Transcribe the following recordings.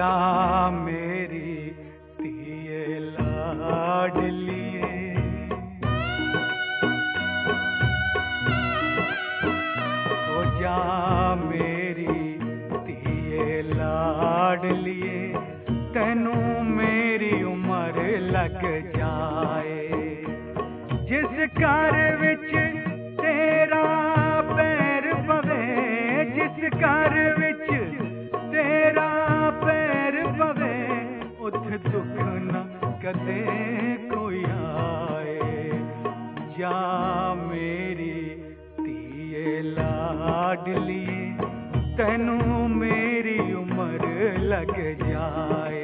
जा मेरी धीए लाडलिए, हो जा मेरी धीए लाडलिए, तैनू मेरी उम्र लग जाए। जिस घर विच तेरा पैर पवे, जिस घर विच तेरा पैर पवे, उथे दुख न कदे कोई आए। जा मेरी धीए लाडलिए, तैनू मेरी उम्र लग जाए।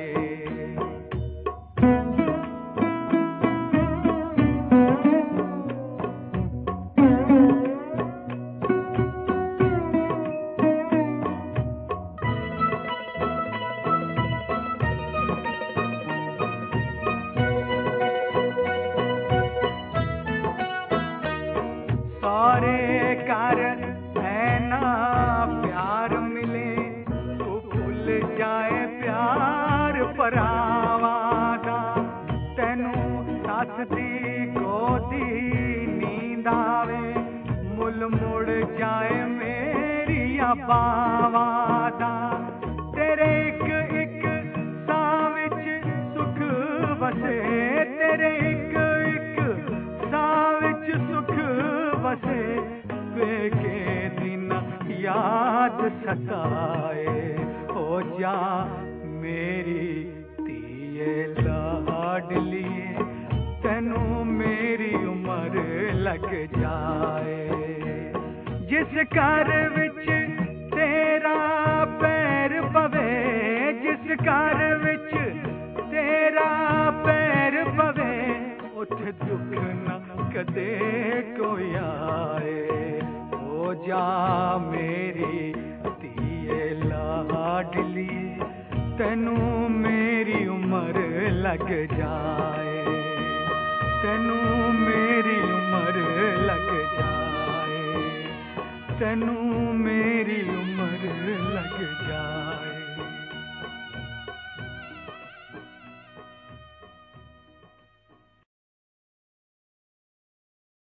सारे घर है ना प्यार मिले, तू भूल जाए प्यार परावा दा। तैनू सस दी गोदी नींद आवे, मुल मुड़ जाए मेरिया बावा दा। तेरे एक एक साह विच सुख वसे, तेरे एक एक साह विच सुख वसे, वेखे दिन याद सताए। हो जा मेरी धीए लाडलिए, तैनू मेरी उम्र लग जाए। जिस घर विच तेरा पैर पवे, जिस घर विच तेरा पैर पवे, उथे दुख न कदे कोई आए। हो जा मेरी धीए लाडलिए, तैनू मेरी उम्र लग जाए। तैनू मेरी उम्र लग जाए, तैनू